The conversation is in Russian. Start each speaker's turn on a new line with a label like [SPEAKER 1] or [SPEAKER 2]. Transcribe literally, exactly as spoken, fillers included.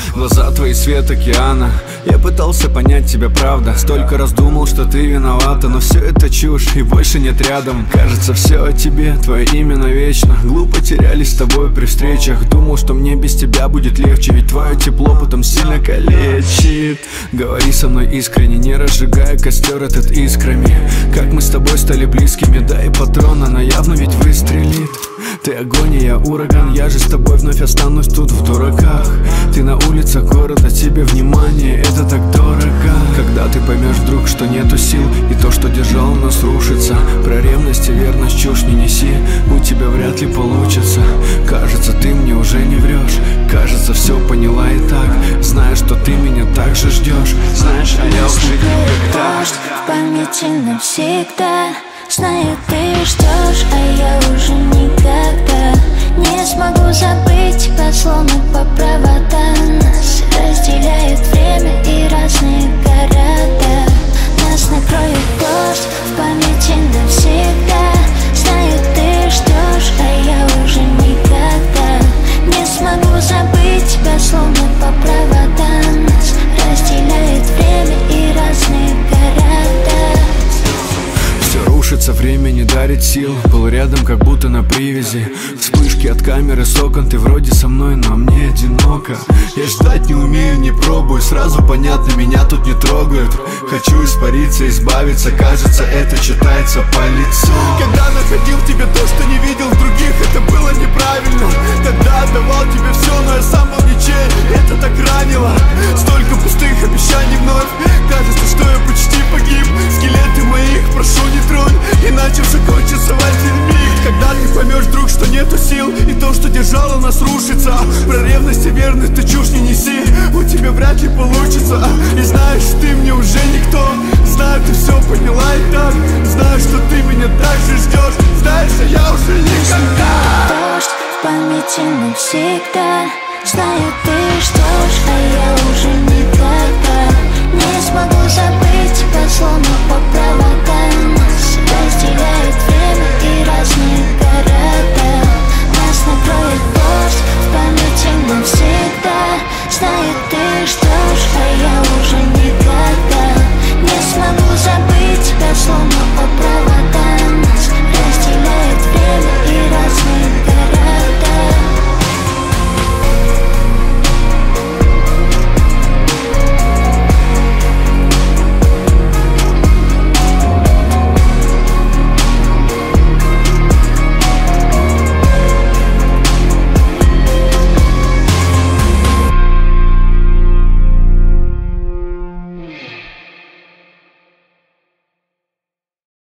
[SPEAKER 1] Глаза твои свет океана. Я пытался понять тебя, правда. Столько раз думал, что ты виновата, но все это чушь, и больше нет рядом. Кажется, все о тебе, твое имя навечно. Глупо терялись с тобой при встречах. Думал, что мне без тебя будет легче, ведь твое тепло потом сильно калечит. Говори со мной искренне, не разжигая костер этот искрами. Как мы с тобой стали близкими, да и патрон, она явно ведь выстрелит. Ты огонь, и я ураган, я же с тобой вновь останусь тут в дураках. Ты на улицах города, тебе внимание, это так дорого. Когда ты поймешь вдруг, что нету сил, и то, что держало нас, рушится. Про ревность и верность чушь не неси, у тебя вряд ли получится. Кажется, ты мне уже не врешь, кажется, все поняла и так. Знаешь, что ты меня так же ждешь, знаешь, а я уже никогда.
[SPEAKER 2] В памяти навсегда. Знаю, ты ждешь, а я уже никогда не смогу забыть тебя, словно по проводам. Нас разделяет время и разные города. Нас накроет дождь в памяти навсегда. Знаю, ты ждешь, а я уже никогда не смогу забыть тебя, словно по проводам. Нас разделяет время и разные города.
[SPEAKER 1] Все рушится, время не дарит сил. Был рядом, как будто на привязи. Вспышки от камеры с окон. Ты вроде со мной, но мне одиноко. Я ждать не умею, не пробую. Сразу понятно, меня тут не трогают. Хочу испариться, избавиться. Кажется, это читается по лицу.
[SPEAKER 3] Когда находил в тебе то, что не видел в других, это было неправильно. Тогда отдавал тебе все, но я сам был ничей. Это так ранило. Столько пустых обещаний вновь. Кажется, что я почти погиб. Скелеты моих прошу не тронь, иначе все кончится в один миг. Когда ты поймешь вдруг, что нету сил, и то, что держало нас, рушится. Про ревность и верность ты чушь не неси, у тебя вряд ли получится. И знаешь, ты мне уже никто. Знаю, ты все поняла и так. Знаю, что ты меня так же ждешь. Знаешь, а я уже никогда.
[SPEAKER 2] Дождь в памяти навсегда. Знаю, ты ждешь, а я уже никогда не смогу забыть тебя, словно по проводам. Нас разделяет время и разные города. Нас накроет дождь в памяти навсегда. Знаю,